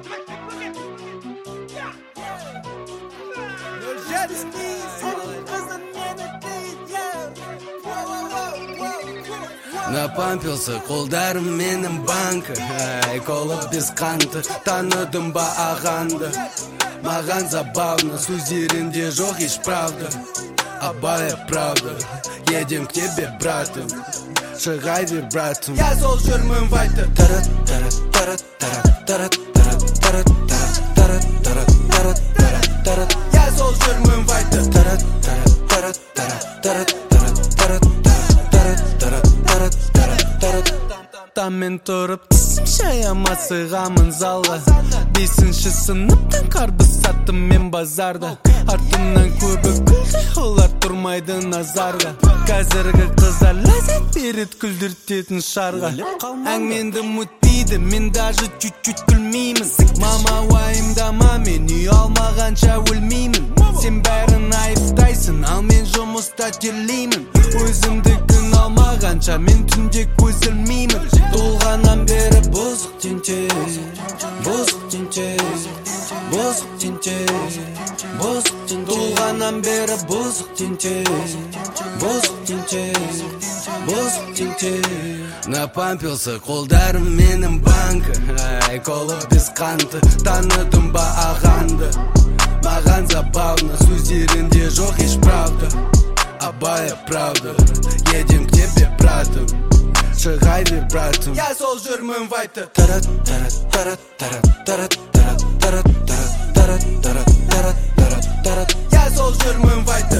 Напампился, қолдарым менің банка. Колып без қанты, таныдым ба ағанды. Маған забавно, сөздерінде жоқ еш правда. Абая правда, едем к тебе, братым. Шагай бер, братым. Я сол жүрмін вайта. Я сол жүрмін вайта. Таммен тұрып шаяма сығамын залға. 5-ші сыныптан қарбыз саттым мен базарда. Артымнан көбі күлді, олар тұрмайды назарға. Қазіргі қыздар ләззат берет күлдіртетін шарға. Әңменді мүтпейді, мен даже чуть-чуть күлмеймін. Мама уайымдама, мен үй алмағанша өлмеймін. Сен бәрін айыптайсың, ал мен жұмыста терлеймін. Өзімді күн алмағанша мен түнде көз ілмеймін. Толғаннан бері бұзық тентек, бұзық тентек, бұзық тентек, бұзық тентек. Толғаннан бері бұзық тентек, бұзық тентек, бұзық тентек. Напампился, қолдарым менің банка. Колып без қанты, таныдым ба ағанды. Маған забавно, сөздерінде жоқ еш правда. Абая правда, едем к тебе, братым. Шагай бер, братым. Я сол жүрмін вайта. Я сол жүрмін вайта.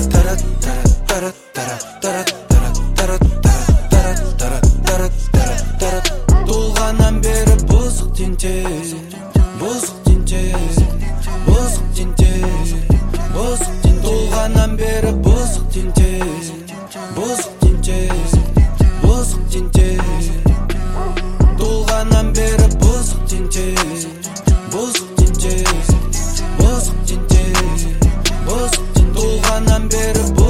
Толғаннан бері бұзық тентек, бұзық тентек, бұзық тентек, бұзық тентек. Толғанан бері бұзық тентек, бұзық тентек, бұзық тентек. Толғанан бері бұзық тентек, бұзық тентек, бұзық тентек, бұзық тентек. Толғанан бері